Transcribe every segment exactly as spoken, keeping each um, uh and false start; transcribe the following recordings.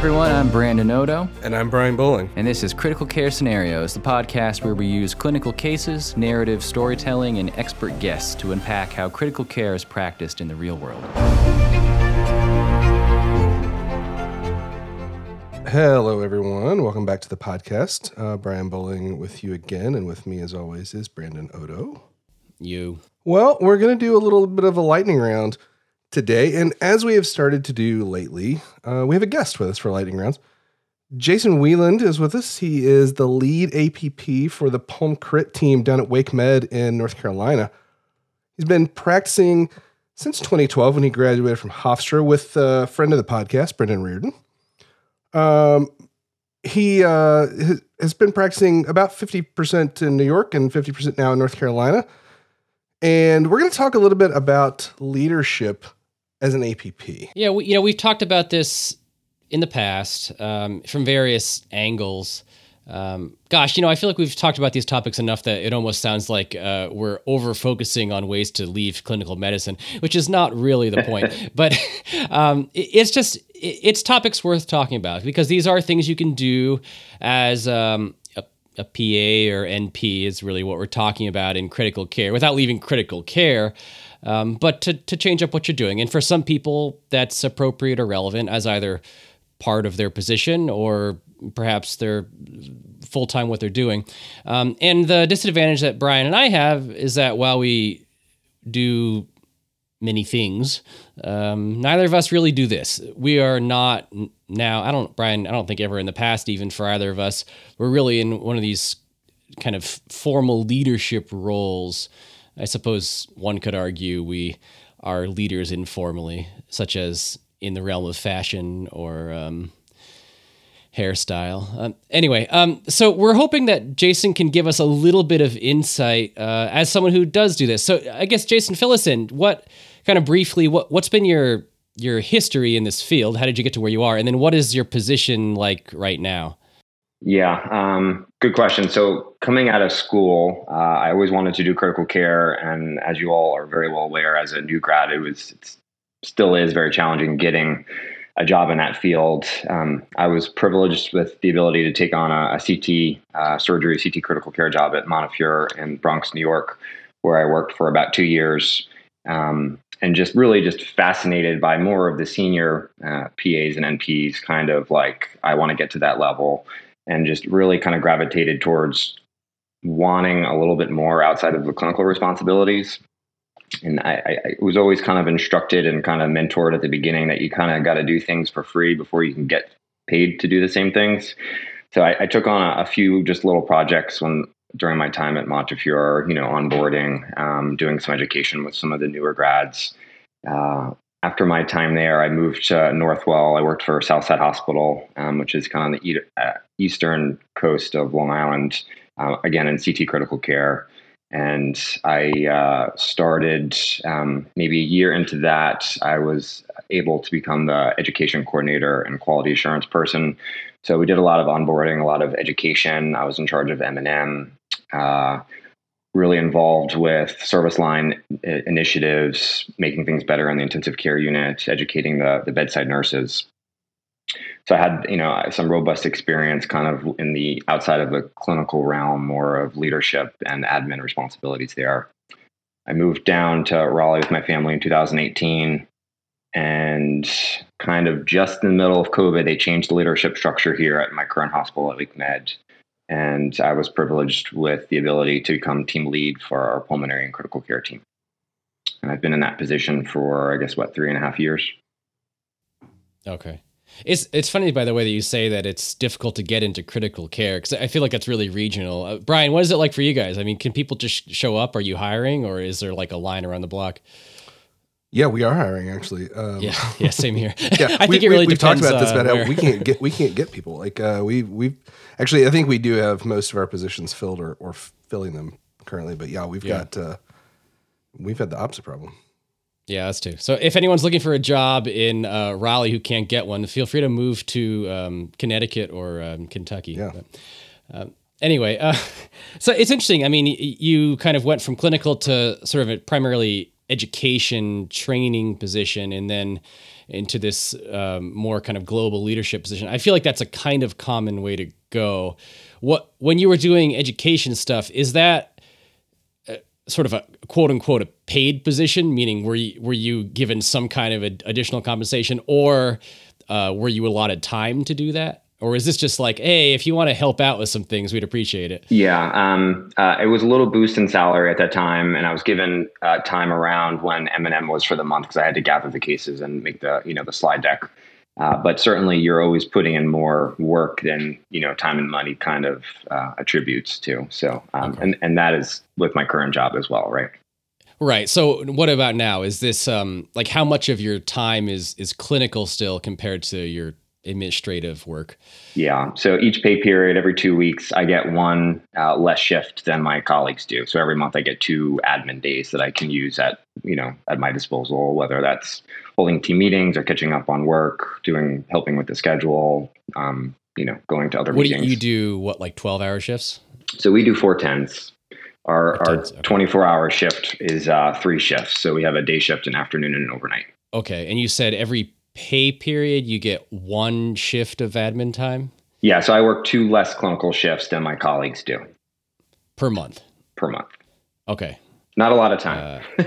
everyone, I'm Brandon Odo. And I'm Brian Bowling. And this is Critical Care Scenarios, the podcast where we use clinical cases, narrative storytelling, and expert guests to unpack how critical care is practiced in the real world. Hello, everyone. Welcome back to the podcast. Uh, Brian Bowling with you again, and with me, as always, is Brandon Odo. You. Well, we're going to do a little bit of a lightning round today, and as we have started to do lately, uh, we have a guest with us for lightning rounds. Jason Wieland is with us. He is the lead A P P for the Pulm Crit team down at Wake Med in North Carolina. He's been practicing since twenty twelve when he graduated from Hofstra with a friend of the podcast, Brendan Reardon. Um, he uh, has been practicing about fifty percent in New York and fifty percent now in North Carolina. And we're going to talk a little bit about leadership as an A P P. Yeah, we, you know, we've talked about this in the past um, from various angles. Um, gosh, you know, I feel like we've talked about these topics enough that it almost sounds like uh, we're over-focusing on ways to leave clinical medicine, which is not really the point. But um, it, it's just, it, it's topics worth talking about because these are things you can do as um, a, a P A or N P is really what we're talking about in critical care without leaving critical care. Um, but to, to change up what you're doing. And for some people, that's appropriate or relevant as either part of their position or perhaps they're full-time what they're doing. Um, and the disadvantage that Brian and I have is that while we do many things, um, neither of us really do this. We are not now, I don't, Brian, I don't think ever in the past, even for either of us, we're really in one of these kind of formal leadership roles. I suppose one could argue we are leaders informally, such as in the realm of fashion or um, hairstyle. Um, anyway, um, so we're hoping that Jason can give us a little bit of insight uh, as someone who does do this. So I guess, Jason, fill us in. What kind of briefly, what, what's been your your history in this field? How did you get to where you are? And then what is your position like right now? Yeah, um, good question. So coming out of school, uh, I always wanted to do critical care. And as you all are very well aware, as a new grad, it was it still is very challenging getting a job in that field. Um, I was privileged with the ability to take on a, a C T uh, surgery, C T critical care job at Montefiore in Bronx, New York, where I worked for about two years. Um, and just really just fascinated by more of the senior uh, P As and N Ps, kind of like, I want to get to that level. And just really kind of gravitated towards wanting a little bit more outside of the clinical responsibilities. And I, I, I was always kind of instructed and kind of mentored at the beginning that you kind of got to do things for free before you can get paid to do the same things. So I, I took on a, a few just little projects when during my time at Montefiore, you know, onboarding, um, doing some education with some of the newer grads. Uh, After my time there, I moved to Northwell. I worked for Southside Hospital, um, which is kind of the e- uh, eastern coast of Long Island, uh, again, in C T critical care. And I uh, started um, maybe a year into that, I was able to become the education coordinator and quality assurance person. So we did a lot of onboarding, a lot of education. I was in charge of M and M. Uh, really involved with service line initiatives, making things better in the intensive care unit, educating the, the bedside nurses. So I had, you know, some robust experience kind of in the outside of the clinical realm, more of leadership and admin responsibilities there. I moved down to Raleigh with my family in two thousand eighteen, and kind of just in the middle of COVID, they changed the leadership structure here at my current hospital at Wake Med. And I was privileged with the ability to become team lead for our pulmonary and critical care team. And I've been in that position for, I guess, what, three and a half years. Okay. It's it's funny, by the way, that you say that it's difficult to get into critical care, because I feel like that's really regional. Uh, Brian, what is it like for you guys? I mean, can people just show up? Are you hiring, or is there like a line around the block? Yeah, we are hiring actually. Um, yeah, yeah, same here. yeah, I think we, it really we, we've depends. We've talked about this uh, about where... how we can't get we can't get people. Like uh, we we actually I think we do have most of our positions filled or, or filling them currently. But yeah, we've yeah. got uh, we've had the opposite problem. Yeah, that's too. So if anyone's looking for a job in uh, Raleigh who can't get one, feel free to move to um, Connecticut or um, Kentucky. Yeah. But, um, anyway, uh, so it's interesting. I mean, you kind of went from clinical to sort of a primarily education training position, and then into this um, more kind of global leadership position. I feel like that's a kind of common way to go. What when you were doing education stuff, is that uh, sort of a quote unquote a paid position? Meaning, were you, were you given some kind of a, additional compensation, or uh, were you allotted time to do that? Or is this just like, hey, if you want to help out with some things, we'd appreciate it? Yeah, um, uh, it was a little boost in salary at that time, and I was given uh, time around when M and M was for the month because I had to gather the cases and make the you know the slide deck. Uh, but certainly, you're always putting in more work than you know time and money kind of uh, attributes to. So, um, okay. and and that is with my current job as well, right? Right. So, what about now? Is this um, like how much of your time is is clinical still compared to your administrative work? Yeah. So each pay period, every two weeks, I get one uh, less shift than my colleagues do. So every month I get two admin days that I can use at, you know, at my disposal, whether that's holding team meetings or catching up on work, doing, helping with the schedule, um, you know, going to other what meetings. What do you do? What, like twelve hour shifts? So we do four tens. Our, our okay. twenty-four hour shift is uh, three shifts. So we have a day shift, an afternoon, and an overnight. Okay. And you said every pay period you get one shift of admin time? Yeah, so I work two less clinical shifts than my colleagues do. Per month? Per month. Okay. Not a lot of time. Uh,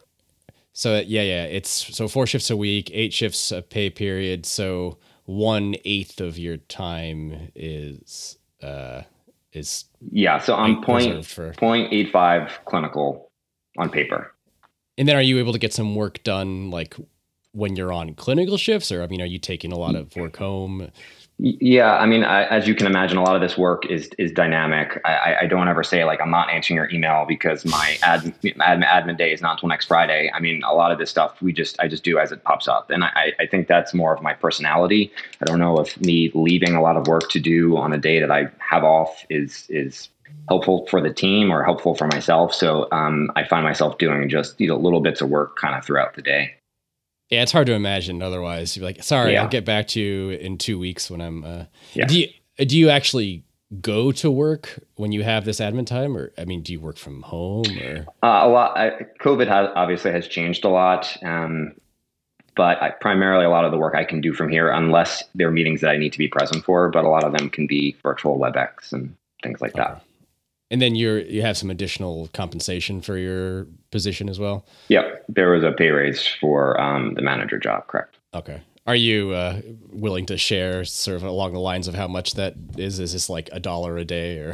so yeah, yeah, it's so four shifts a week, eight shifts a pay period. So one eighth of your time is uh, is yeah. So I'm point for point eight five clinical on paper. And then are you able to get some work done like when you're on clinical shifts, or I mean, are you taking a lot of work home? Yeah, I mean, I, as you can imagine, a lot of this work is is dynamic. I, I don't ever say like I'm not answering your email because my ad, admin, admin day is not until next Friday. I mean, a lot of this stuff we just I just do as it pops up, and I, I think that's more of my personality. I don't know if me leaving a lot of work to do on a day that I have off is is helpful for the team or helpful for myself. So um, I find myself doing just you know little bits of work kind of throughout the day. Yeah, it's hard to imagine otherwise. You're like, sorry, yeah. I'll get back to you in two weeks when I'm. Uh, yeah. Do you do you actually go to work when you have this admin time, or I mean, do you work from home or? Uh, a lot. I, COVID has obviously has changed a lot, um, but I, primarily a lot of the work I can do from here, unless there are meetings that I need to be present for. But a lot of them can be virtual WebEx and things like okay. that. And then you're you have some additional compensation for your position as well? Yep. There was a pay raise for um, the manager job, correct. Okay. Are you uh, willing to share sort of along the lines of how much that is? Is this like a dollar a day or?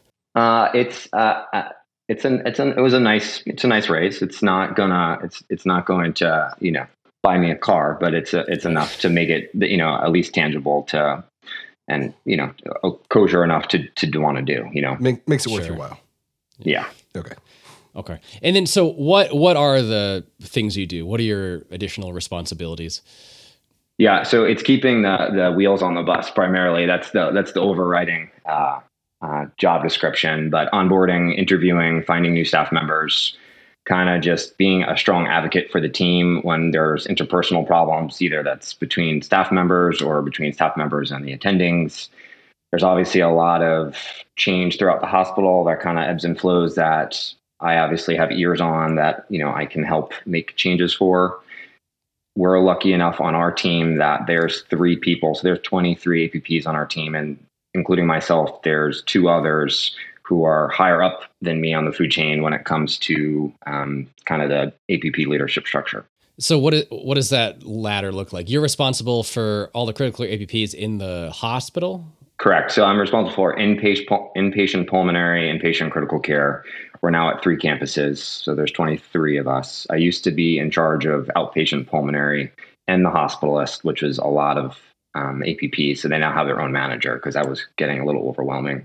Uh, it's uh, it's an it's an it was a nice it's a nice raise. It's not gonna it's it's not going to you know buy me a car, but it's a, it's enough to make it you know at least tangible to. And, you know, kosher enough to, to want to do, you know. Make, makes it worth sure. your while. Yeah. Okay. Okay. And then, so what, what are the things you do? What are your additional responsibilities? Yeah. So it's keeping the, the wheels on the bus primarily. That's the, that's the overriding uh, uh, job description, but onboarding, interviewing, finding new staff members, kind of just being a strong advocate for the team when there's interpersonal problems, either that's between staff members or between staff members and the attendings. There's obviously a lot of change throughout the hospital that kind of ebbs and flows that I obviously have ears on that, you know, I can help make changes for. We're lucky enough on our team that there's three people. So there's twenty-three A P Ps on our team, and including myself, there's two others who are higher up than me on the food chain when it comes to um, kind of the A P P leadership structure. So what is, what does that ladder look like? You're responsible for all the critical A P Ps in the hospital? Correct. So I'm responsible for inpatient, inpatient pulmonary, inpatient critical care. We're now at three campuses, so there's twenty-three of us. I used to be in charge of outpatient pulmonary and the hospitalist, which was a lot of um, A P Ps. So they now have their own manager because that was getting a little overwhelming.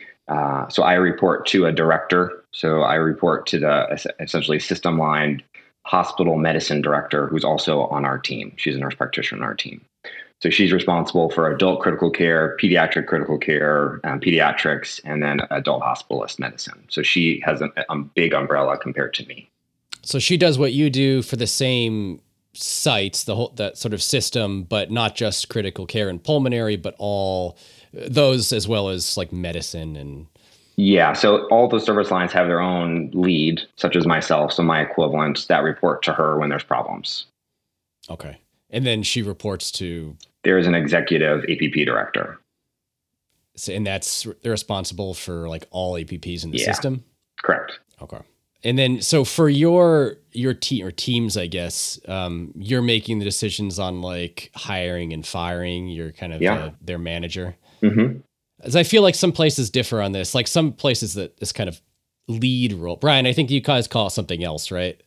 Uh, so I report to a director. So I report to the essentially system-line hospital medicine director, who's also on our team. She's a nurse practitioner on our team. So she's responsible for adult critical care, pediatric critical care, um, pediatrics, and then adult hospitalist medicine. So she has a, a big umbrella compared to me. So she does what you do for the same sites, the whole that sort of system, but not just critical care and pulmonary, but all those as well as like medicine and. Yeah. So all those service lines have their own lead, such as myself. So my equivalents that report to her when there's problems. Okay. And then she reports to... There is an executive A P P director. So, and that's, they're responsible for like all A P Ps in the Yeah. system? Correct. Okay. And then, so for your, your team or teams, I guess, um, you're making the decisions on like hiring and firing. You're kind of Yeah. uh, their manager. Mm-hmm. As I feel like some places differ on this, like some places that this kind of lead role. Brian, I think you guys call it something else, right?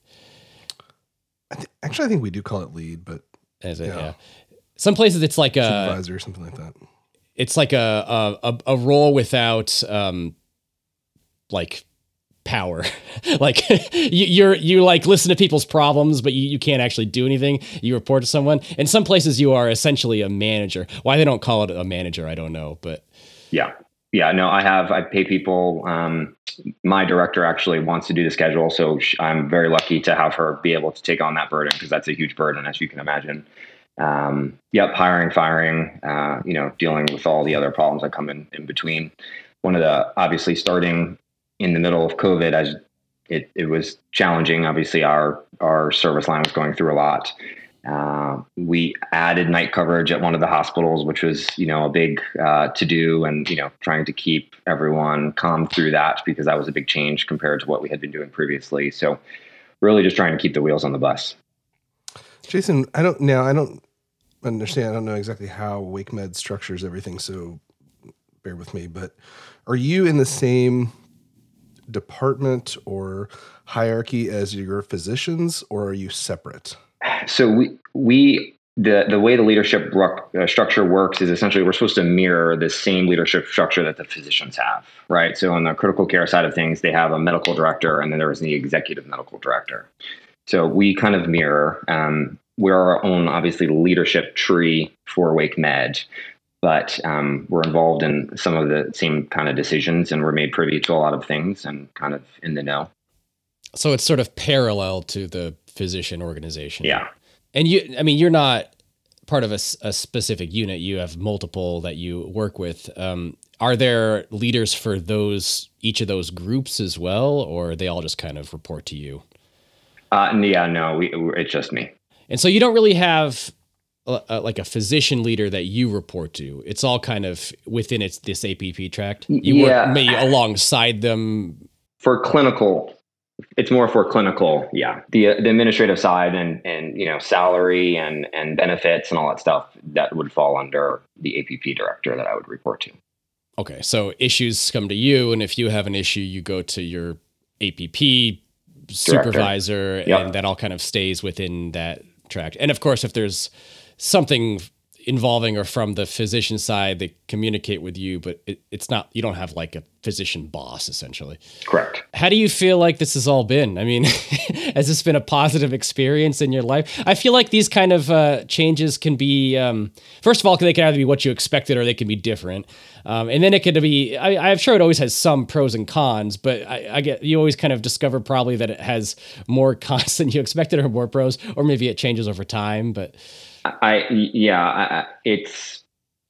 I th- actually, I think we do call it lead, but As it, yeah. Yeah. Some places it's like a, supervisor or something like that. it's like a, a, a role without, um, like power. Like you, you're, you like listen to people's problems, but you, you can't actually do anything. You report to someone. In some places you are essentially a manager. Why they don't call it a manager, I don't know, but Yeah. Yeah. No, I have, I pay people. Um, my director actually wants to do the schedule. So sh- I'm very lucky to have her be able to take on that burden because that's a huge burden, as you can imagine. Um, yep. Hiring, firing, uh, you know, dealing with all the other problems that come in, in between. One of the, obviously starting in the middle of COVID, as it, it was challenging. Obviously our, our service line was going through a lot. Uh, we added night coverage at one of the hospitals, which was, you know, a big uh, to do, and, you know, trying to keep everyone calm through that because that was a big change compared to what we had been doing previously. So really just trying to keep the wheels on the bus. Jason, I don't now, I don't understand. I don't know exactly how WakeMed structures everything. So bear with me, but are you in the same department or hierarchy as your physicians, or are you separate? So we, we, the, the way the leadership uh, structure works is essentially we're supposed to mirror the same leadership structure that the physicians have, right? So on the critical care side of things, they have a medical director, and then there is the executive medical director. So we kind of mirror, um, we're our own, obviously, leadership tree for WakeMed, but um, we're involved in some of the same kind of decisions, and we're made privy to a lot of things and kind of in the know. so it's sort of parallel to the physician organization. Yeah. And you, I mean, you're not part of a, s- a specific unit. You have multiple that you work with. Um, are there leaders for those, each of those groups as well, or they all just kind of report to you? Uh, yeah, no, we, it's just me. And so you don't really have a, a, like a physician leader that you report to. It's all kind of within its this A P P tract. You Yeah. work maybe alongside them. For clinical, it's more for clinical. Yeah. The, the administrative side and, and, you know, salary and, and benefits and all that stuff that would fall under the A P P director that I would report to. Okay. So issues come to you. And if you have an issue, you go to your A P P supervisor, Yep. and that all kind of stays within that tract. And of course, if there's something involving or from the physician side, they communicate with you, but it, it's not, you don't have like a physician boss essentially. Correct. How do you feel like this has all been? I mean, has this been a positive experience in your life? I feel like these kind of uh, changes can be, um, first of all, they can either be what you expected or they can be different. Um, and then it could be, I, I'm sure it always has some pros and cons, but I, I get, you always kind of discover probably that it has more cons than you expected or more pros, or maybe it changes over time, but. I, yeah, I, it's,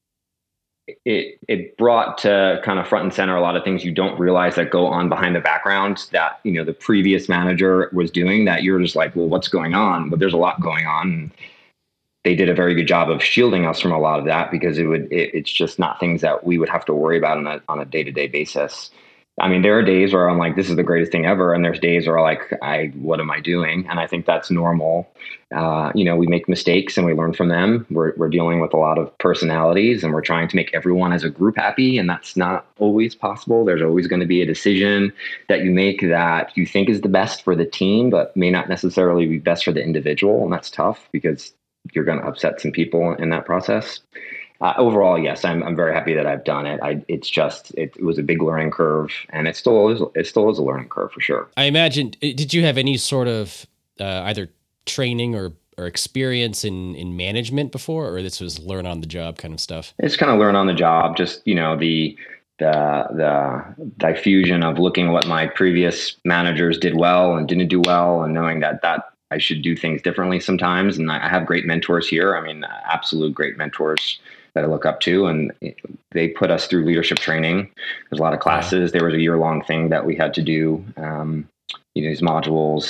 it, it brought to kind of front and center a lot of things you don't realize that go on behind the background that, you know, the previous manager was doing that you're just like, well, what's going on? But there's a lot going on. And they did a very good job of shielding us from a lot of that because it would, it, it's just not things that we would have to worry about on a, on a day-to-day basis. I mean, there are days where I'm like, this is the greatest thing ever. And there's days where like, I, what am I doing? And I think that's normal. Uh, you know, we make mistakes and we learn from them. We're, we're dealing with a lot of personalities and we're trying to make everyone as a group happy. And that's not always possible. There's always going to be a decision that you make that you think is the best for the team, but may not necessarily be best for the individual. And that's tough because you're going to upset some people in that process. Uh, overall, yes, I'm I'm very happy that I've done it. I, it's just it, it was a big learning curve, and it still is. It still is a learning curve for sure. I imagine. Did you have any sort of uh, either training or or experience in in management before, or this was learn on the job kind of stuff? It's kind of learn on the job. Just you know the the the diffusion of looking at what my previous managers did well and didn't do well, and knowing that that I should do things differently sometimes. And I have great mentors here. I mean, absolute great mentors that I look up to, and they put us through leadership training. There's a lot of classes. There was a year long thing that we had to do, um, you know, these modules.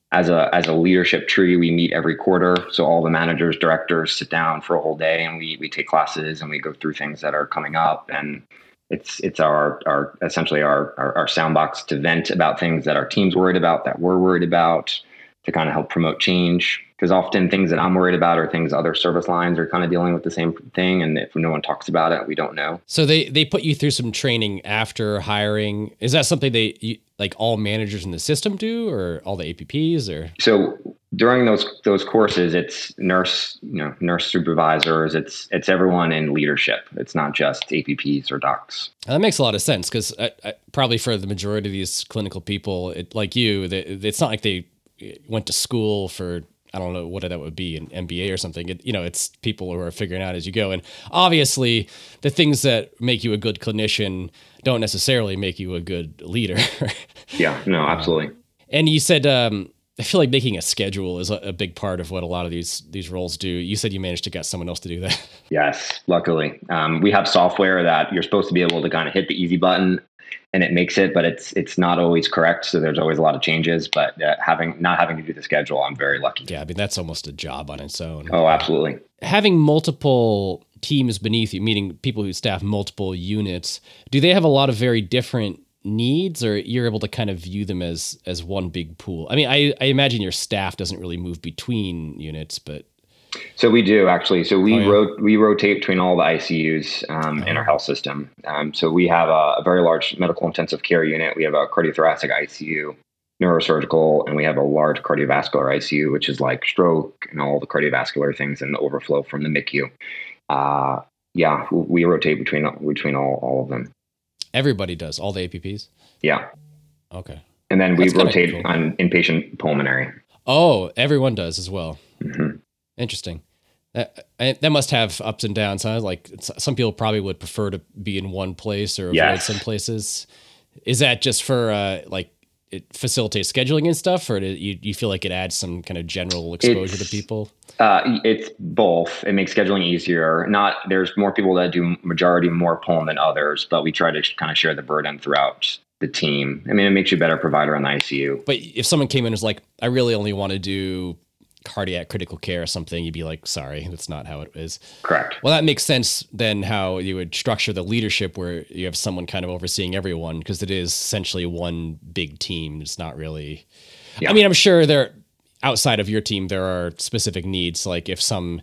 as a as a leadership tree, we meet every quarter. So all the managers, directors sit down for a whole day, and we we take classes and we go through things that are coming up. And it's it's our our essentially our our, our soundbox to vent about things that our team's worried about, that we're worried about, to kind of help promote change. Because often things that I'm worried about are things other service lines are kind of dealing with the same thing. And if no one talks about it, we don't know. So they, they put you through some training after hiring. Is that something they you, like all managers in the system do, or all the A P Ps, or? So during those those courses, it's nurse, you know, nurse supervisors. It's it's everyone in leadership. It's not just A P Ps or docs. That makes a lot of sense, because probably for the majority of these clinical people, it, like you, they, it's not like they went to school for, I don't know what that would be, an M B A or something. It, you know, it's people who are figuring out as you go. And obviously the things that make you a good clinician don't necessarily make you a good leader. Yeah, no, absolutely. And you said, um, I feel like making a schedule is a, a big part of what a lot of these, these roles do. You said you managed to get someone else to do that. Yes, luckily. Um, we have software that you're supposed to be able to kind of hit the easy button and it makes it, but it's it's not always correct. So there's always a lot of changes. But uh, having not having to do the schedule, I'm very lucky. Yeah, I mean, that's almost a job on its own. Oh, absolutely. Having multiple teams beneath you, meaning people who staff multiple units, do they have a lot of very different needs, or you're able to kind of view them as as one big pool? I mean, I, I imagine your staff doesn't really move between units, but... So we do, actually. So we Oh, yeah. rot- we rotate between all the I C Us um, in our health system. Um, so we have a, a very large medical intensive care unit. We have a cardiothoracic I C U, neurosurgical, and we have a large cardiovascular I C U, which is like stroke and all the cardiovascular things and the overflow from the M I C U. Uh, yeah, we rotate between between all, all of them. Everybody does, all the A P Ps? Yeah. Okay. And then we That's kinda rotate cool. on inpatient pulmonary. Oh, everyone does as well. hmm Interesting. That, that must have ups and downs, huh? Like s- some people probably would prefer to be in one place or avoid Yes. some places. Is that just for uh, like it facilitates scheduling and stuff, or do you, you feel like it adds some kind of general exposure It's- to people? Uh, it's both. It makes scheduling easier. Not there's more people that do majority more pulm than others, but we try to kind of share the burden throughout the team. I mean, it makes you a better provider in the I C U. But if someone came in and was like, I really only want to do cardiac critical care or something, you'd be like, sorry, that's not how it is. Correct. Well, that makes sense then how you would structure the leadership where you have someone kind of overseeing everyone, because it is essentially one big team. It's not really, Yeah. I mean, I'm sure there, outside of your team, there are specific needs. Like if some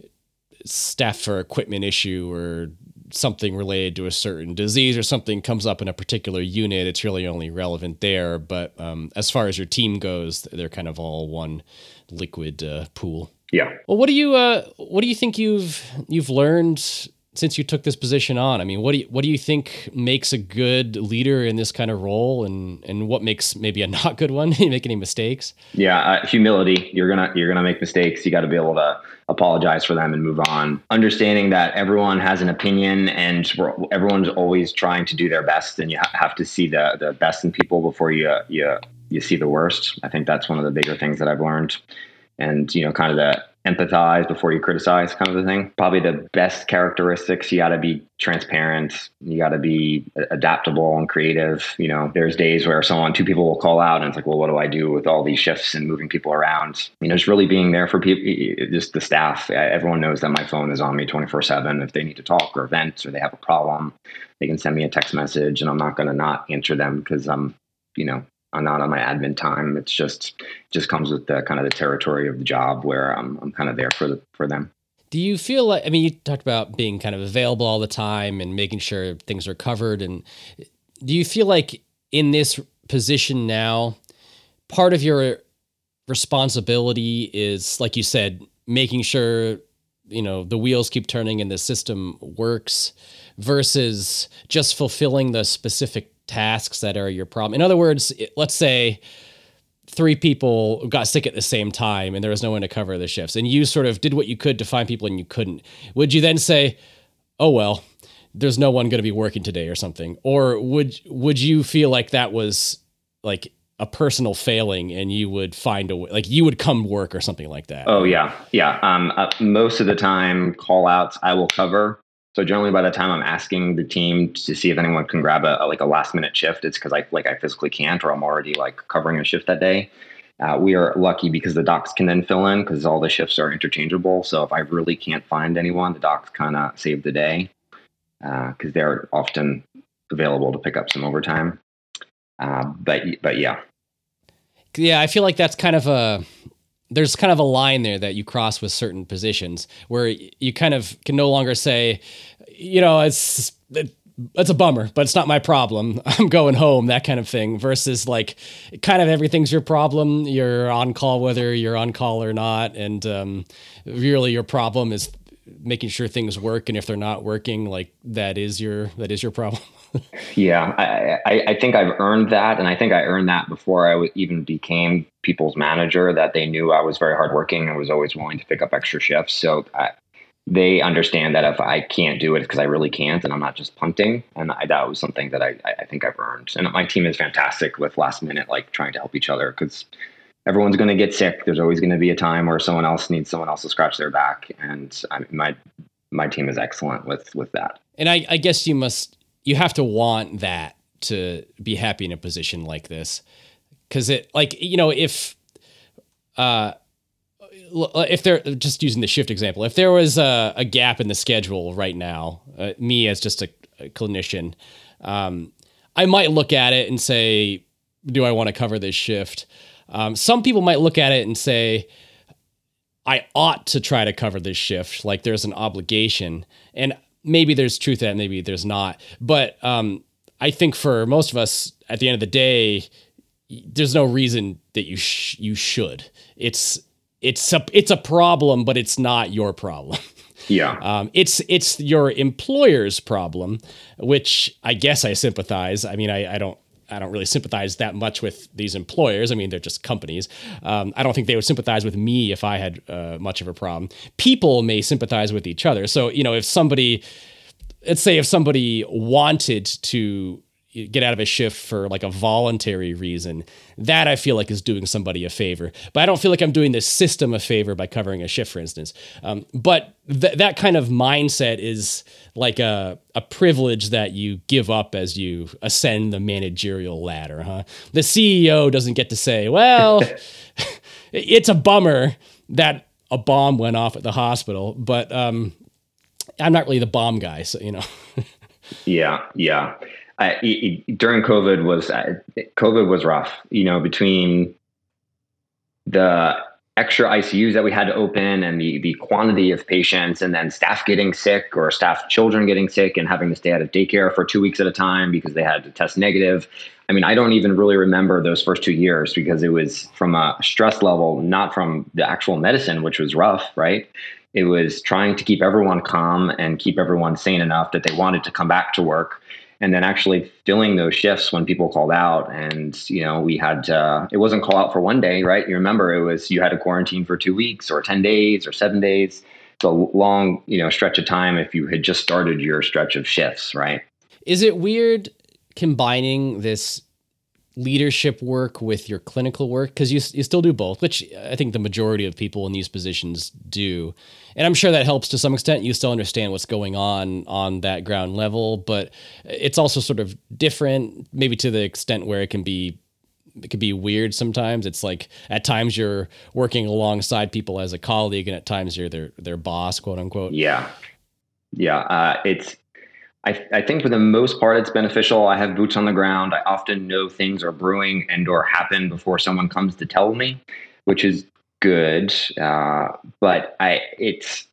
staff or equipment issue or something related to a certain disease or something comes up in a particular unit, it's really only relevant there. But um, as far as your team goes, they're kind of all one liquid uh, pool. Yeah. Well, what do you uh, what do you think you've you've learned since you took this position on? I mean, what do you, what do you think makes a good leader in this kind of role, and and what makes maybe a not good one? You make any mistakes? Yeah. Uh, humility. You're gonna you're gonna make mistakes. You got to be able to apologize for them and move on. Understanding that everyone has an opinion and we're, everyone's always trying to do their best, and you ha- have to see the the best in people before you you you see the worst. I think that's one of the bigger things that I've learned. And, you know, kind of the empathize before you criticize kind of the thing. Probably the best characteristics, you got to be transparent. You got to be adaptable and creative. You know, there's days where someone, two people will call out and it's like, well, what do I do with all these shifts and moving people around? You know, just really being there for people, just the staff. Everyone knows that my phone is on me twenty-four seven. If they need to talk or vent or they have a problem, they can send me a text message and I'm not going to not answer them because I'm, you know, I'm not on my admin time. It's just just comes with the kind of the territory of the job where I'm I'm kind of there for the, for them. Do you feel like, I mean, you talked about being kind of available all the time and making sure things are covered. And do you feel like in this position now, part of your responsibility is, like you said, making sure, you know, the wheels keep turning and the system works versus just fulfilling the specific tasks that are your problem? In other words, let's say three people got sick at the same time and there was no one to cover the shifts, and you sort of did what you could to find people and you couldn't. Would you then say, oh, well, there's no one going to be working today or something? Or would would you feel like that was like a personal failing and you would find a way, like you would come work or something like that? Oh, yeah. Yeah. Um, uh, most of the time, call outs I will cover. So generally, by the time I'm asking the team to see if anyone can grab a, a like a last minute shift, it's because I like I physically can't, or I'm already like covering a shift that day. Uh, we are lucky because the docs can then fill in because all the shifts are interchangeable. So if I really can't find anyone, the docs kind of save the day because uh, they're often available to pick up some overtime. Uh, but but yeah. Yeah, I feel like that's kind of a, there's kind of a line there that you cross with certain positions where you kind of can no longer say, you know, it's, it, it's a bummer, but it's not my problem. I'm going home, that kind of thing, versus like kind of everything's your problem. You're on call, whether you're on call or not. And um, really your problem is making sure things work. And if they're not working, like that is your, that is your problem. Yeah, I, I, I think I've earned that. And I think I earned that before I w- even became people's manager, that they knew I was very hardworking and was always willing to pick up extra shifts. So I, they understand that if I can't do it, because I really can't, and I'm not just punting. And I, that was something that I, I think I've earned. And my team is fantastic with last minute, like trying to help each other, because everyone's going to get sick. There's always going to be a time where someone else needs someone else to scratch their back. And I, my, my team is excellent with, with that. And I, I guess you must, you have to want that to be happy in a position like this. Cause it like, you know, if, uh, if they're just using the shift example, if there was a, a gap in the schedule right now, uh, me as just a, a clinician, um, I might look at it and say, do I want to cover this shift? Um, some people might look at it and say, I ought to try to cover this shift. Like there's an obligation, and maybe there's truth to that, maybe there's not. But um, I think for most of us, at the end of the day, there's no reason that you sh- you should. It's it's a it's a problem, but it's not your problem. Yeah, um, it's it's your employer's problem, which I guess I sympathize. I mean, I, I don't. I don't really sympathize that much with these employers. I mean, they're just companies. Um, I don't think they would sympathize with me if I had uh, much of a problem. People may sympathize with each other. So, you know, if somebody, let's say if somebody wanted to get out of a shift for like a voluntary reason, that I feel like is doing somebody a favor. But I don't feel like I'm doing the system a favor by covering a shift, for instance. Um, but th- that kind of mindset is like a, a privilege that you give up as you ascend the managerial ladder, huh? The C E O doesn't get to say, well, it's a bummer that a bomb went off at the hospital, but um, I'm not really the bomb guy, so, you know. yeah, yeah. Uh, it, it, during COVID was uh, COVID was rough, you know, between the extra I C Us that we had to open and the the quantity of patients, and then staff getting sick or staff children getting sick and having to stay out of daycare for two weeks at a time because they had to test negative. I mean, I don't even really remember those first two years because it was from a stress level, not from the actual medicine, which was rough, right? It was trying to keep everyone calm and keep everyone sane enough that they wanted to come back to work. And then actually filling those shifts when people called out. And, you know, we had, uh, it wasn't call out for one day, right? You remember it was, you had to quarantine for two weeks or ten days or seven days. It's a long, you know, stretch of time if you had just started your stretch of shifts, right? Is it weird combining this leadership work with your clinical work? Because you you still do both, which I think the majority of people in these positions do. And I'm sure that helps to some extent. You still understand what's going on on that ground level, but it's also sort of different, maybe to the extent where it can be it can be weird sometimes. It's like at times you're working alongside people as a colleague, and at times you're their their boss, quote unquote. Yeah. Yeah. Uh, it's I, I think for the most part, it's beneficial. I have boots on the ground. I often know things are brewing and or happen before someone comes to tell me, which is good. Uh, but I, it's,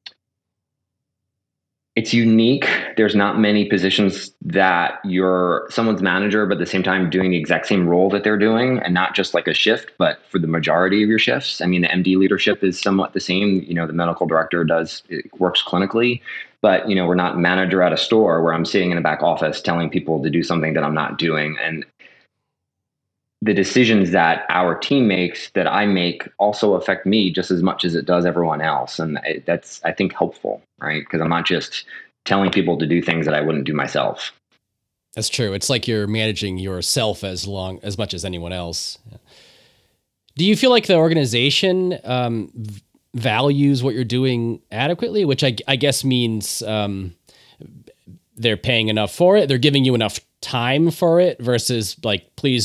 it's unique. There's not many positions that you're someone's manager, but at the same time doing the exact same role that they're doing, and not just like a shift, but for the majority of your shifts. I mean, the M D leadership is somewhat the same. You know, the medical director does, it works clinically, but, you know, we're not manager at a store where I'm sitting in a back office telling people to do something that I'm not doing. And the decisions that our team makes, that I make, also affect me just as much as it does everyone else. And that's, I think, helpful, right? Because I'm not just telling people to do things that I wouldn't do myself. That's true. It's like you're managing yourself as long, as much as anyone else. Do you feel like the organization um, values what you're doing adequately, which I, I guess means um, they're paying enough for it? They're giving you enough time for it versus like, please do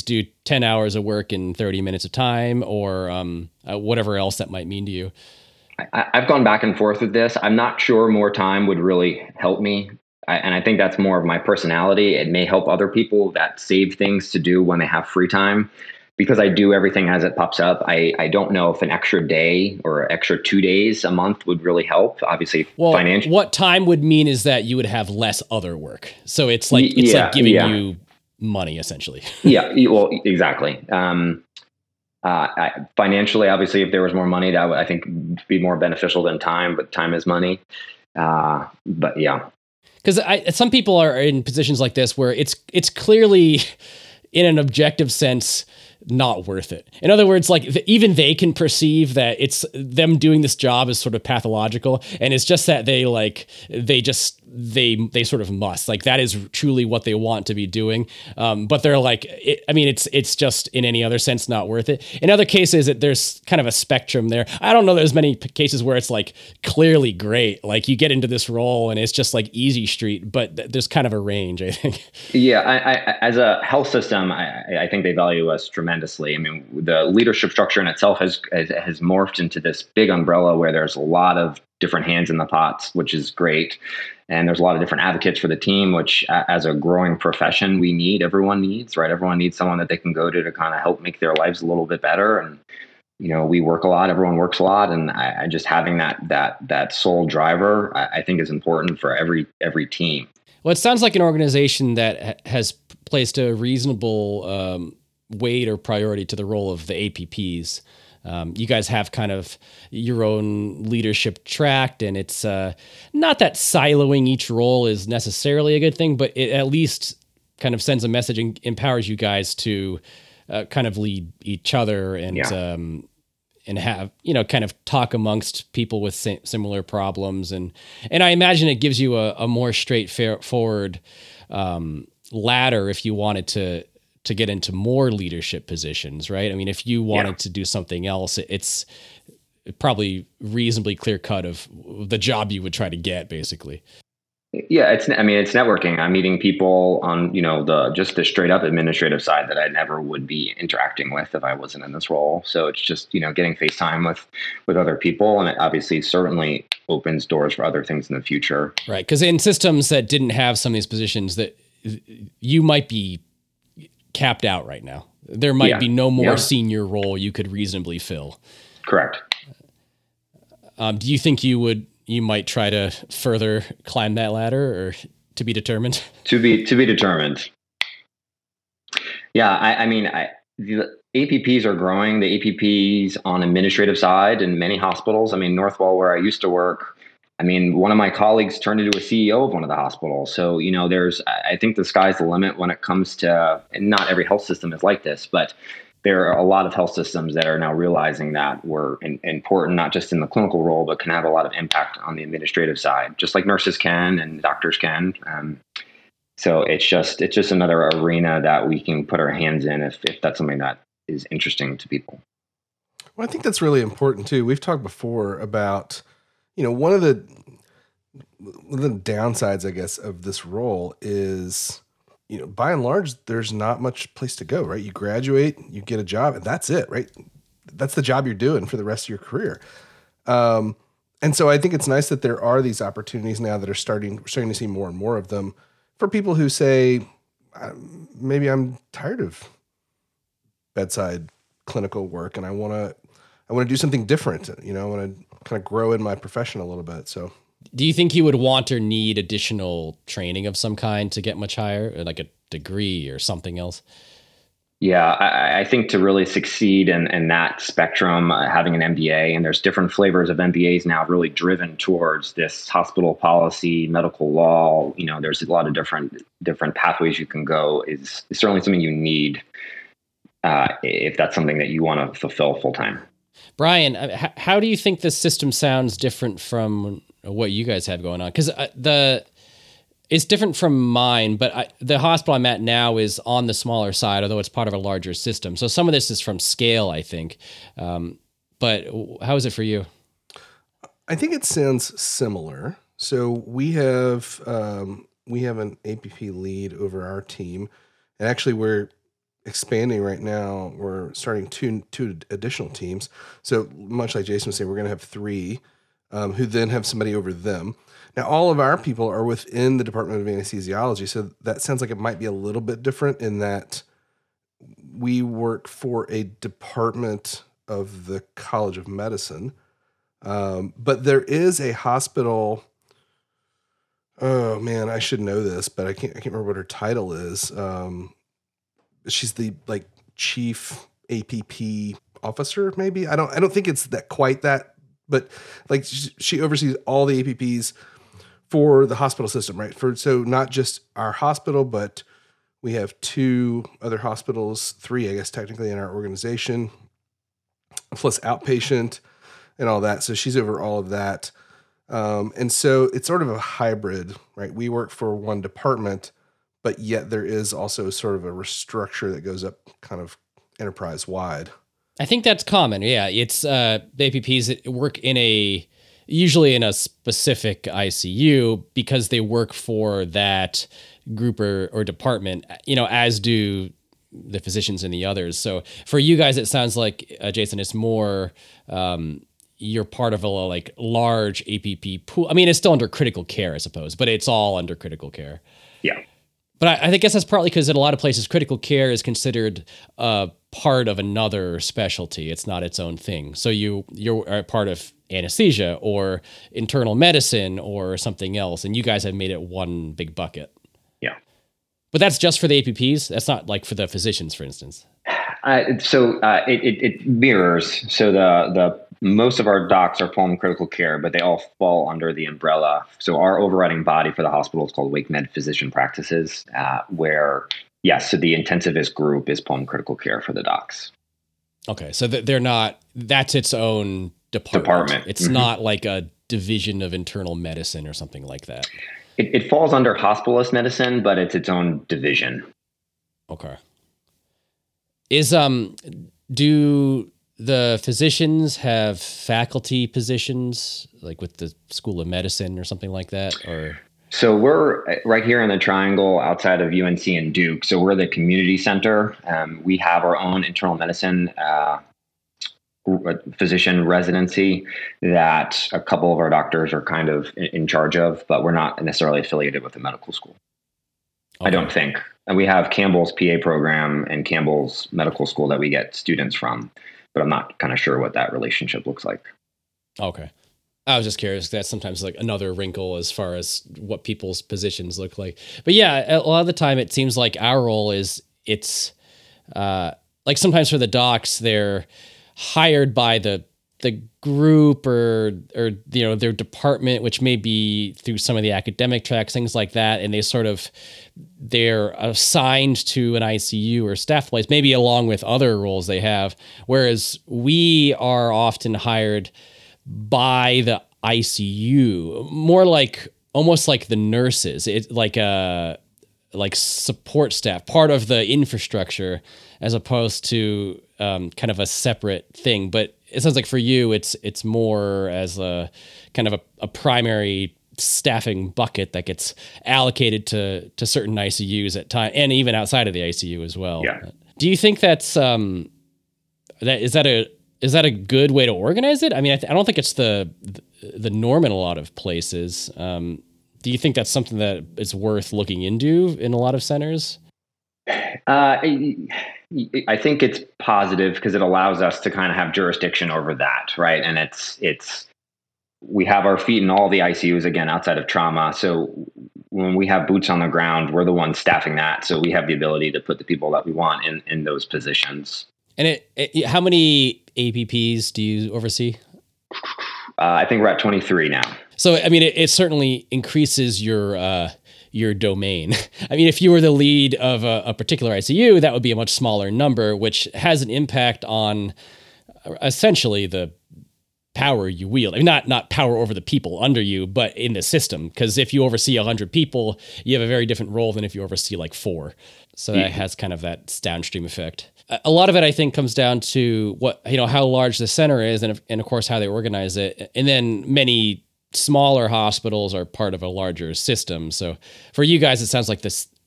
ten hours of work in thirty minutes of time, or um, uh, whatever else that might mean to you? I, I've gone back and forth with this. I'm not sure more time would really help me. I, and I think that's more of my personality. It may help other people that save things to do when they have free time. Because I do everything as it pops up, I, I don't know if an extra day or extra two days a month would really help. Obviously, well, financially. What time would mean is that you would have less other work. So it's like it's yeah, like giving yeah. you money, essentially. yeah, well, exactly. Um, uh, I, financially, obviously, if there was more money, that would, I think, be more beneficial than time. But time is money. Uh, but yeah, because some people are in positions like this where it's it's clearly, in an objective sense, not worth it. In other words, like the, even they can perceive that it's them doing this job is sort of pathological, and it's just that they like they just they they sort of must, like that is truly what they want to be doing. Um, but they're like, it, I mean, it's it's just in any other sense not worth it. In other cases, it, there's kind of a spectrum there. I don't know. There's many p- cases where it's like clearly great, like you get into this role and it's just like easy street. But th- there's kind of a range, I think. Yeah, I, I, as a health system, I, I think they value us tremendously. I mean, the leadership structure in itself has, has has morphed into this big umbrella where there's a lot of different hands in the pots, which is great. And there's a lot of different advocates for the team, which as a growing profession, we need, everyone needs, right? Everyone needs someone that they can go to to kind of help make their lives a little bit better. And, you know, we work a lot, everyone works a lot. And I, I just having that, that, that sole driver, I, I think is important for every, every team. Well, it sounds like an organization that ha- has placed a reasonable um, weight or priority to the role of the A P Ps. Um, you guys have kind of your own leadership track, and it's uh, not that siloing each role is necessarily a good thing, but it at least kind of sends a message and empowers you guys to uh, kind of lead each other and Yeah. um, and have, you know, kind of talk amongst people with sa- similar problems. And and I imagine it gives you a, a more straightforward um, ladder if you wanted to to get into more leadership positions, right? I mean, if you wanted Yeah. to do something else, it's probably reasonably clear cut of the job you would try to get, basically. Yeah, it's, I mean, it's networking. I'm meeting people on, you know, the, just the straight up administrative side that I never would be interacting with if I wasn't in this role. So it's just, you know, getting face time with, with other people. And it obviously certainly opens doors for other things in the future. Right. Because in systems that didn't have some of these positions, that you might be capped out right now. There might Yeah. be no more Yeah. senior role you could reasonably fill. Correct. Um, do you think you would, you might try to further climb that ladder, or to be determined? To be, to be determined. Yeah. I, I mean, I, the A P Ps are growing. The A P Ps on administrative side in many hospitals. I mean, Northwell, where I used to work, I mean, one of my colleagues turned into a C E O of one of the hospitals. So, you know, there's, I think the sky's the limit when it comes to, and not every health system is like this, but there are a lot of health systems that are now realizing that we're in, important, not just in the clinical role, but can have a lot of impact on the administrative side, just like nurses can and doctors can. Um, so it's just, it's just another arena that we can put our hands in if, if that's something that is interesting to people. Well, I think that's really important too. We've talked before about, you know, one of the one of the downsides, I guess, of this role is, you know, by and large, there's not much place to go, right? You graduate, you get a job, and that's it, right? That's the job you're doing for the rest of your career. Um, and so I think it's nice that there are these opportunities now that are starting, we're starting to see more and more of them for people who say, maybe I'm tired of bedside clinical work and I want to, I want to do something different. You know, I want to kind of grow in my profession a little bit. So Do you think you would want or need additional training of some kind to get much higher, or like a degree or something else? Yeah, I, I think to really succeed in, in that spectrum, uh, having an M B A, and there's different flavors of M B As now really driven towards this hospital policy, medical law. You know, there's a lot of different different pathways you can go. Is, is certainly something you need uh, if that's something that you want to fulfill full time. Brian, h- how do you think the system sounds different from what you guys have going on? Because uh, the it's different from mine, but I, the hospital I'm at now is on the smaller side, although it's part of a larger system. So some of this is from scale, I think. Um, but how is it for you? I think it sounds similar. So we have um, we have an A P P lead over our team, and actually we're expanding right now. We're starting two two additional teams. So much like Jason was saying, we're going to have three um, who then have somebody over them. Now, all of our people are within the Department of Anesthesiology, so that sounds like it might be a little bit different in that we work for a department of the College of Medicine. Um, but there is a hospital. Oh man, I should know this, but I can't. I can't remember what her title is. Um, she's the like chief A P P officer, maybe. I don't. I don't think it's that quite that, but like she, she oversees all the A P Ps for the hospital system, right? For so not just our hospital, but we have two other hospitals, three, I guess, technically in our organization, plus outpatient and all that. So she's over all of that. Um, and so it's sort of a hybrid, right? We work for one department, but yet there is also sort of a restructure that goes up kind of enterprise wide. I think that's common. Yeah. It's uh, the A P Ps that work in a, usually in a specific I C U because they work for that group or, or department, you know, as do the physicians and the others. So for you guys, it sounds like, uh, Jason, it's more, um, you're part of a like large A P P pool. I mean, it's still under critical care, I suppose, but it's all under critical care. Yeah. But I, I guess that's partly because in a lot of places, critical care is considered uh, part of another specialty. It's not its own thing. So you you're a part of anesthesia or internal medicine or something else, and you guys have made it one big bucket. Yeah. But that's just for the A P Ps? That's not like for the physicians, for instance. Uh, so uh, it, it, it mirrors. So the the most of our docs are pulling critical care, but they all fall under the umbrella. So our overriding body for the hospital is called WakeMed Physician Practices, uh, where, yes, so the intensivist group is pulling critical care for the docs. Okay, so th- they're not, that's its own department. Department. It's Mm-hmm. not like a division of internal medicine or something like that. It, it falls under hospitalist medicine, but it's its own division. Okay. Is, um, do the physicians have faculty positions, like with the School of Medicine or something like that, or? So we're right here in the triangle outside of U N C and Duke. So we're the community center. Um, we have our own internal medicine uh, physician residency that a couple of our doctors are kind of in, in charge of, but we're not necessarily affiliated with the medical school. Okay. I don't think. And we have Campbell's P A program and Campbell's medical school that we get students from, but I'm not kind of sure what that relationship looks like. Okay. I was just curious. That's sometimes like another wrinkle as far as what people's positions look like. But yeah, a lot of the time it seems like our role is it's uh, like sometimes for the docs, they're hired by the the group or or you know their department, which may be through some of the academic tracks, things like that, and they sort of they're assigned to an I C U or staff place, maybe along with other roles they have. Whereas we are often hired by the I C U, more like almost like the nurses, it like a like support staff, part of the infrastructure, as opposed to um, kind of a separate thing. But it sounds like for you, it's it's more as a kind of a, a primary staffing bucket that gets allocated to to certain I C Us at time, and even outside of the I C U as well. Yeah. Do you think that's um that is that a is that a good way to organize it? I mean, I, th- I don't think it's the, the the norm in a lot of places. Um, do you think that's something that is worth looking into in a lot of centers? Uh, I think it's positive because it allows us to kind of have jurisdiction over that, right? And it's it's we have our feet in all the I C Us again outside of trauma. So when we have boots on the ground, we're the ones staffing that. So we have the ability to put the people that we want in in those positions. And it, it how many A P Ps do you oversee? Uh, I think we're at twenty-three now. So I mean, it, it certainly increases your uh, your domain. I mean, if you were the lead of a, a particular I C U, that would be a much smaller number, which has an impact on essentially the power you wield. I mean, not not power over the people under you, but in the system. Because if you oversee one hundred people, you have a very different role than if you oversee like four. So that has kind of that downstream effect. A lot of it, I think, comes down to what, you know, how large the center is, and, and of course, how they organize it. And then many smaller hospitals are part of a larger system. So for you guys, it sounds like this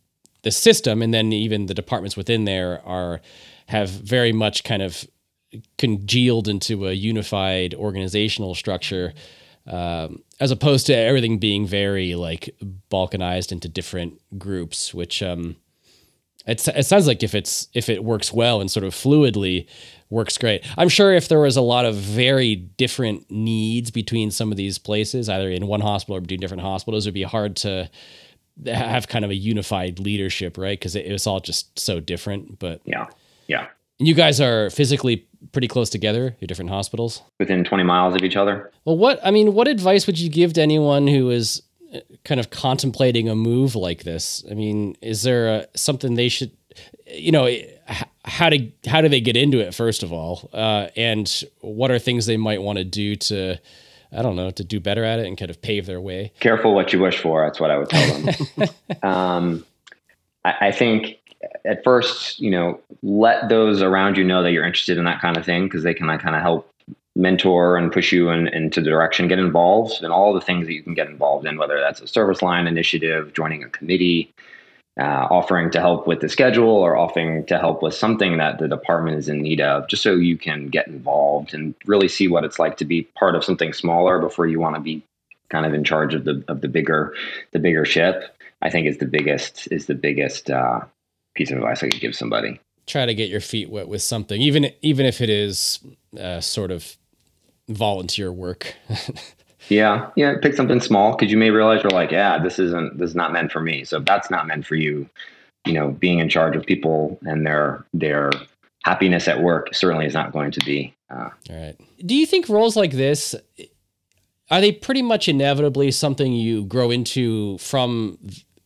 the system, and then even the departments within there are have very much kind of congealed into a unified organizational structure, um, as opposed to everything being very like balkanized into different groups, which um, it, it sounds like if it's if it works well and sort of fluidly works great. I'm sure if there was a lot of very different needs between some of these places, either in one hospital or between different hospitals, it would be hard to have kind of a unified leadership, right? Because it, it was all just so different. But yeah, yeah. And you guys are physically pretty close together, your different hospitals? Within twenty miles of each other. Well, what, I mean, what advice would you give to anyone who is kind of contemplating a move like this? I mean, is there a, something they should, you know, how to, how do they get into it, first of all? Uh, and what are things they might want to do to, I don't know, to do better at it and kind of pave their way? Careful what you wish for. That's what I would tell them. um, I, I think at first, you know, let those around you know that you're interested in that kind of thing, because they can kind of help mentor and push you in, into the direction, get involved in all the things that you can get involved in, whether that's a service line initiative, joining a committee, uh, offering to help with the schedule, or offering to help with something that the department is in need of, just so you can get involved and really see what it's like to be part of something smaller before you want to be kind of in charge of the of the bigger the bigger ship. I think is the biggest is the biggest uh, piece of advice I could give somebody. Try to get your feet wet with something, even even if it is uh, sort of volunteer work. yeah, yeah. Pick something small, because you may realize you're like, yeah, this isn't this is not meant for me. So if that's not meant for you, you know, being in charge of people and their their happiness at work certainly is not going to be. Uh, All right. Do you think roles like this, are they pretty much inevitably something you grow into from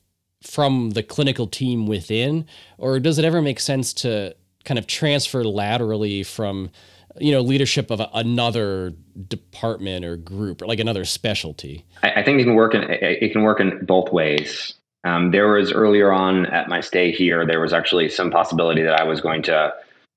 from the clinical team within, or does it ever make sense to kind of transfer laterally from, you know, leadership of a, another department or group, or like another specialty? I, I think it can work in it can work in both ways. Um, there was earlier on at my stay here, there was actually some possibility that I was going to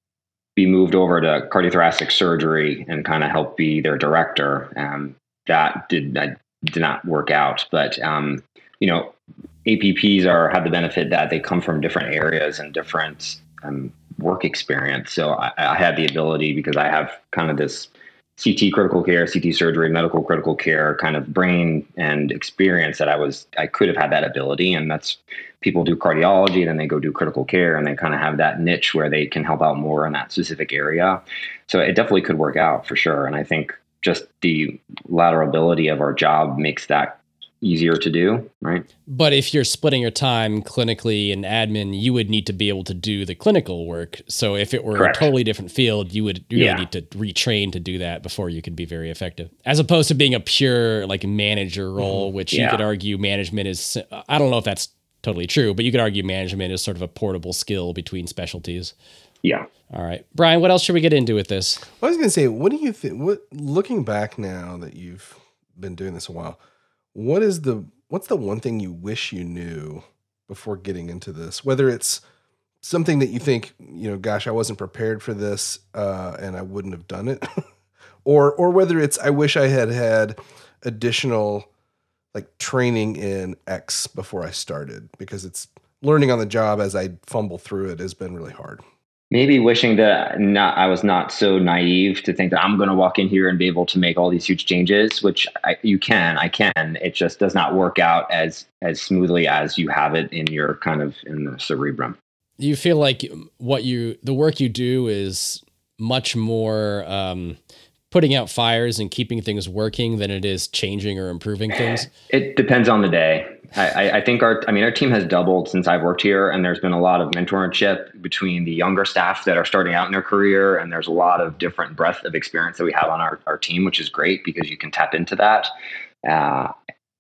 be moved over to cardiothoracic surgery and kind of help be their director. Um, that did that did not work out, but um, you know, A P Ps are have the benefit that they come from different areas and different um, work experience. So I, I had the ability, because I have kind of this C T critical care, C T surgery, medical critical care kind of brain and experience, that I was I could have had that ability. And that's, people do cardiology, then they go do critical care, and they kind of have that niche where they can help out more in that specific area. So it definitely could work out for sure. And I think just the lateralability of our job makes that easier to do, right? But if you're splitting your time clinically and admin, you would need to be able to do the clinical work. So if it were Correct. a totally different field, you would really Yeah. need to retrain to do that before you could be very effective. As opposed to being a pure like manager role, which Yeah. you could argue management is, I don't know if that's totally true, but you could argue management is sort of a portable skill between specialties. Yeah. All right. Brian, what else should we get into with this? I was going to say, what do you think? What, looking back now that you've been doing this a while, what is the what's the one thing you wish you knew before getting into this? Whether it's something that you think, you know, gosh, I wasn't prepared for this, uh, and I wouldn't have done it, or or whether it's I wish I had had additional like training in X before I started, because it's learning on the job as I fumble through it has been really hard. Maybe wishing that not I was not so naive to think that I'm going to walk in here and be able to make all these huge changes, which I, you can, I can. It just does not work out as as smoothly as you have it in your kind of in the cerebrum. You feel like what you the work you do is much more um, putting out fires and keeping things working than it is changing or improving things? It depends on the day. I, I think our, I mean, our team has doubled since I've worked here, and there's been a lot of mentorship between the younger staff that are starting out in their career. And there's a lot of different breadth of experience that we have on our, our team, which is great because you can tap into that. Uh,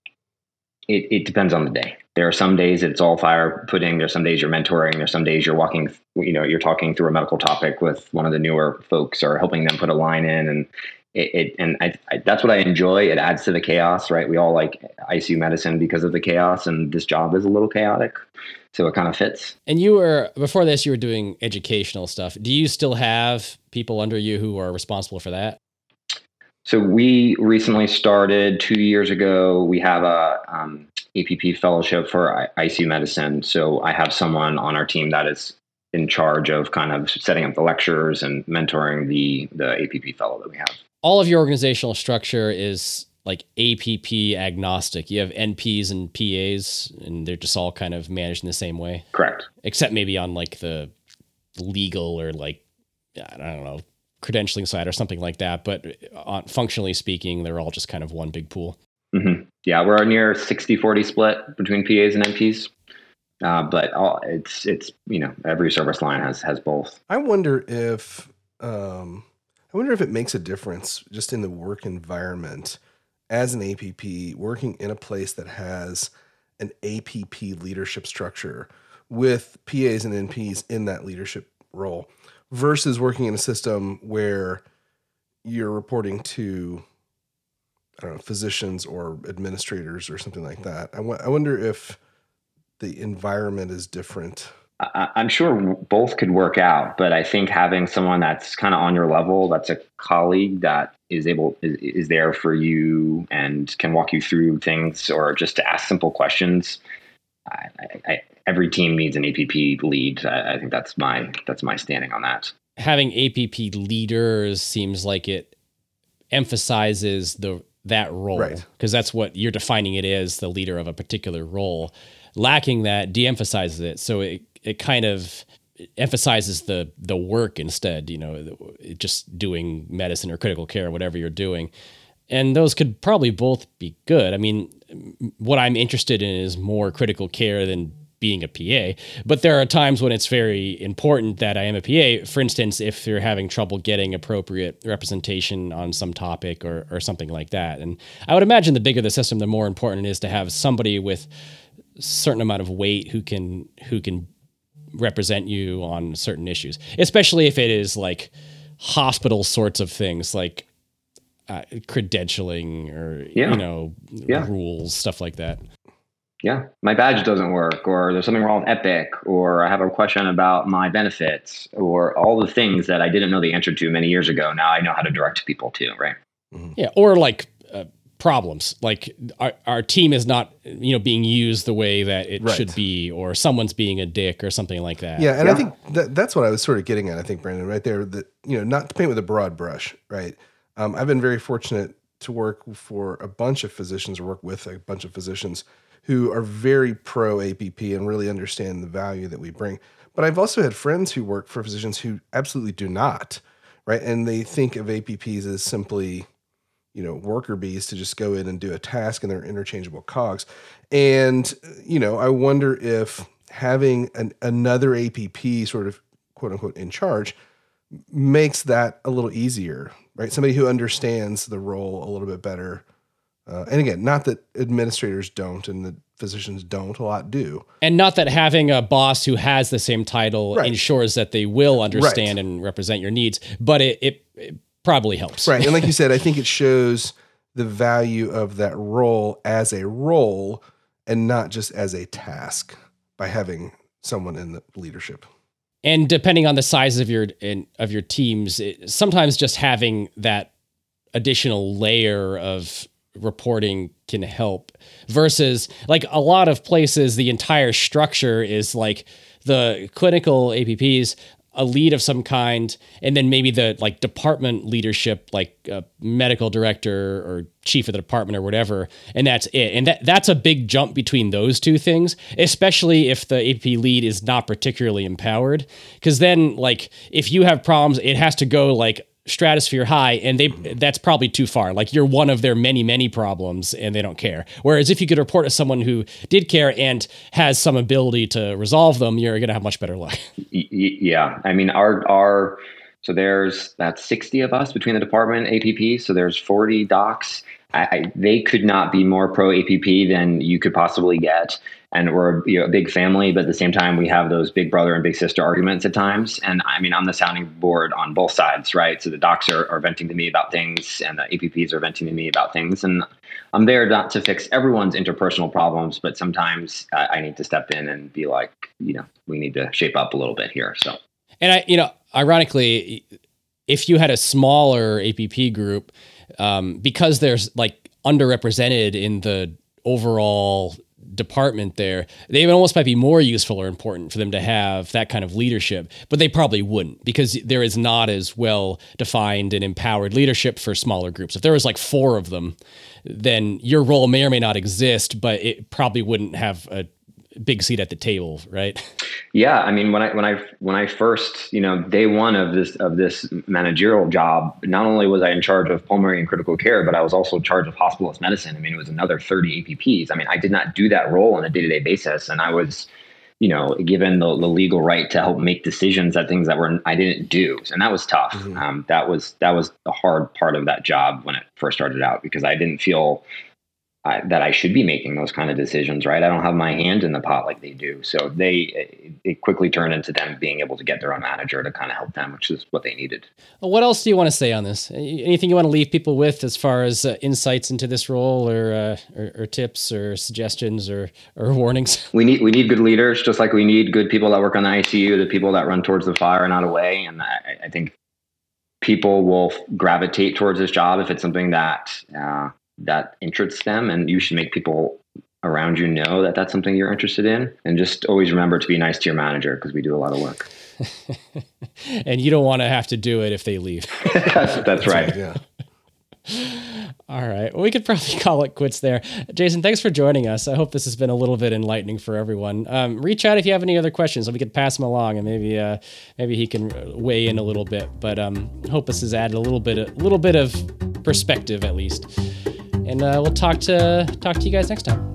it, it depends on the day. There are some days it's all fire pudding. There's some days you're mentoring. There's some days you're walking, you know, you're talking through a medical topic with one of the newer folks or helping them put a line in. And It, it and I, I, that's what I enjoy. It adds to the chaos, right? We all like I C U medicine because of the chaos, and this job is a little chaotic, so it kind of fits. And you were, before this, you were doing educational stuff. Do you still have people under you who are responsible for that? So we recently started two years ago. We have a um, A P P fellowship for I C U medicine. So I have someone on our team that is in charge of kind of setting up the lectures and mentoring the the A P P fellow that we have. All of your organizational structure is like A P P agnostic. You have N Ps and P As, and they're just all kind of managed in the same way. Correct. Except maybe on like the legal or like, I don't know, credentialing side or something like that. But on, functionally speaking, they're all just kind of one big pool. Mm-hmm. Yeah, we're near sixty forty split between P As and N Ps. Uh, but all, it's, it's you know, every service line has has both. I wonder if, um, I wonder if it makes a difference just in the work environment as an A P P, working in a place that has an A P P leadership structure with P As and N Ps in that leadership role versus working in a system where you're reporting to, I don't know, physicians or administrators or something like that. I, w- I wonder if the environment is different. I, I'm sure both could work out, but I think having someone that's kind of on your level, that's a colleague that is able is, is there for you and can walk you through things or just to ask simple questions. I, I, I, every team needs an A P P lead. I, I think that's my that's my standing on that. Having A P P leaders seems like it emphasizes the that role, right? Because that's what you're defining it as, the leader of a particular role. Lacking that de-emphasizes it, so it it kind of emphasizes the the work instead. You know, just doing medicine or critical care, whatever you're doing, and those could probably both be good. I mean, what I'm interested in is more critical care than being a P A, but there are times when it's very important that I am a P A. For instance, if you're having trouble getting appropriate representation on some topic or or something like that, and I would imagine the bigger the system, the more important it is to have somebody with certain amount of weight who can who can represent you on certain issues, especially if it is like hospital sorts of things like uh, credentialing or yeah. you know yeah. rules, stuff like that. Yeah, my badge doesn't work, or there's something wrong with Epic, or I have a question about my benefits, or all the things that I didn't know the answer to many years ago. Now I know how to direct people to, right? Mm-hmm. Yeah, or like uh, problems, like our, our team is not, you know, being used the way that it right. should be, or someone's being a dick or something like that. Yeah, and yeah. I think that, that's what I was sort of getting at, I think, Brandon, right there, that, you know, not to paint with a broad brush, right? Um, I've been very fortunate to work for a bunch of physicians or work with a bunch of physicians who are very pro A P P and really understand the value that we bring. But I've also had friends who work for physicians who absolutely do not, right? And they think of A P Ps as simply, you know, worker bees to just go in and do a task, and they're interchangeable cogs. And, you know, I wonder if having an, another A P P sort of quote unquote in charge makes that a little easier, right? Somebody who understands the role a little bit better. Uh, and again, not that administrators don't and the physicians don't, a lot do. And not that having a boss who has the same title right. ensures that they will understand right. and represent your needs, but it, it, it probably helps. Right. And like you said, I think it shows the value of that role as a role and not just as a task by having someone in the leadership. And depending on the size of your in, of your teams, it, sometimes just having that additional layer of reporting can help versus like a lot of places, the entire structure is like the clinical A P Ps, a lead of some kind, and then maybe the like department leadership, like a medical director or chief of the department or whatever. And that's it. And that that's a big jump between those two things, especially if the A P P lead is not particularly empowered. Because then like if you have problems, it has to go like stratosphere high, and they that's probably too far. Like you're one of their many, many problems and they don't care. Whereas if you could report to someone who did care and has some ability to resolve them, you're going to have much better luck. Yeah. I mean, our, our, so there's that's sixty of us between the department and A P P. So there's forty docs. I, I, they could not be more pro A P P than you could possibly get. And we're you know, a big family, but at the same time, we have those big brother and big sister arguments at times. And I mean, I'm the sounding board on both sides, right? So the docs are, are venting to me about things and the A P Ps are venting to me about things. And I'm there not to fix everyone's interpersonal problems, but sometimes I, I need to step in and be like, you know, we need to shape up a little bit here. So, and I, you know, ironically, if you had a smaller A P P group, um, because there's like underrepresented in the overall department there, they almost might be more useful or important for them to have that kind of leadership, but they probably wouldn't, because there is not as well defined and empowered leadership for smaller groups. If there was like four of them, then your role may or may not exist, but it probably wouldn't have a big seat at the table, right? Yeah, I mean, when I when I when I first, you know, day one of this of this managerial job, not only was I in charge of pulmonary and critical care, but I was also in charge of hospitalist medicine. I mean, it was another thirty A P Ps. I mean, I did not do that role on a day-to-day basis, and I was, you know, given the, the legal right to help make decisions at things that were I didn't do, and that was tough. Mm-hmm. Um, that was that was the hard part of that job when it first started out, because I didn't feel I, that I should be making those kind of decisions, right? I don't have my hand in the pot like they do. So they, it quickly turned into them being able to get their own manager to kind of help them, which is what they needed. Well, what else do you want to say on this? Anything you want to leave people with as far as uh, insights into this role, or, uh, or or tips or suggestions or or warnings? We need we need good leaders, just like we need good people that work on the I C U, the people that run towards the fire, not away. And I, I think people will gravitate towards this job if it's something that uh, that interests them, and you should make people around you know that that's something you're interested in. And just always remember to be nice to your manager, because we do a lot of work. And you don't want to have to do it if they leave. that's, that's right. Yeah. All right. Well, we could probably call it quits there. Jason, thanks for joining us. I hope this has been a little bit enlightening for everyone. Um, reach out if you have any other questions, so we could pass them along, and maybe uh, maybe he can weigh in a little bit. But um, hope this has added a little bit, a little bit of perspective at least. And uh, we'll talk to talk to you guys next time.